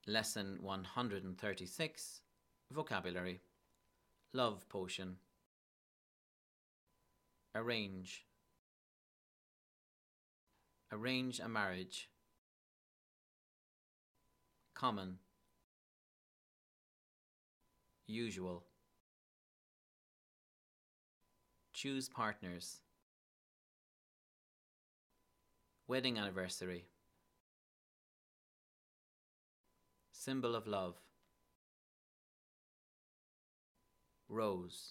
Lesson 136, Vocabulary. Love potion. Arrange. Arrange a marriage. Common. Usual. Choose partners. Wedding anniversary. Symbol of love. Rose.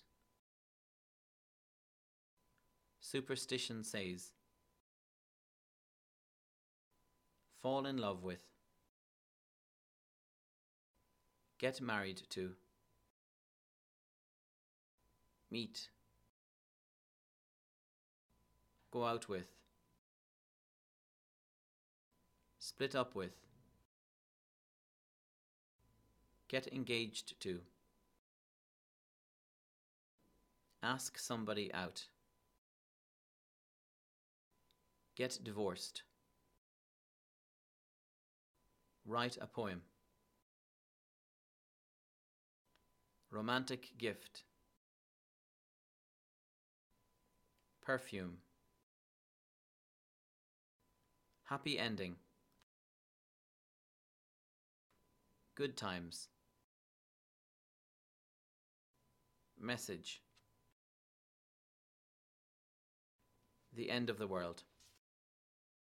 Superstition says. Fall in love with. Get married to. Meet. Go out with. Split up with. Get engaged to. Ask somebody out. Get divorced. Write a poem. Romantic gift. Perfume. Happy ending. Good times. Message. The end of the world.